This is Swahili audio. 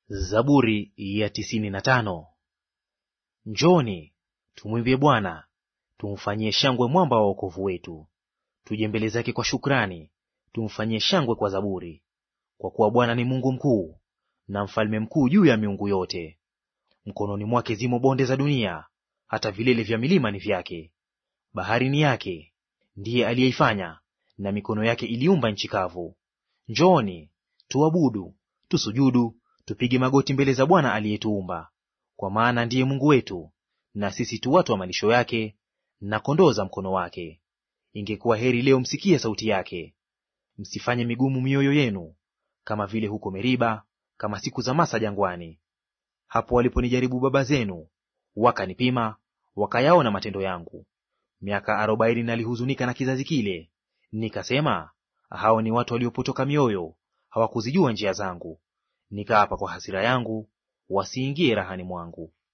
Zaburi ya 95. Njooni, tumwimbie Bwana, tumfanyie shangwe mwamba wa wokovu wetu. Tuje mbele zake kwa shukrani, tumfanyie shangwe kwa zaburi. Kwa kuwa Bwana ni Mungu mkuu, na mfalme mkuu juu ya miungu yote. Mkononi mwake zimo bonde za dunia, hata vilele vya milima ni vyake. Bahari ni yake, ndiye aliyeifanya, na mikono yake iliumba nchi kavu. Njooni, tuabudu, tusujudu, tupige magoti mbele za Bwana aliyetuumba. Kwa maana ndiye Mungu wetu, na sisi tu watu wa malisho yake, na kondoo za mkono wake. Ingekuwa heri leo msikie sauti yake. Msifanye migumu mioyo yenu, kama vile huko Meriba, kama siku za Masa jangwani. Hapo waliponijaribu baba zenu, wakanipima, wakayaona matendo yangu. Miaka 40 nalihuzunika na kizazi kile, nikasema, hao ni watu waliopotoka mioyo, hawakuzijua njia zangu. Nikaapa kwa hasira yangu, wasiingie rahani mwangu.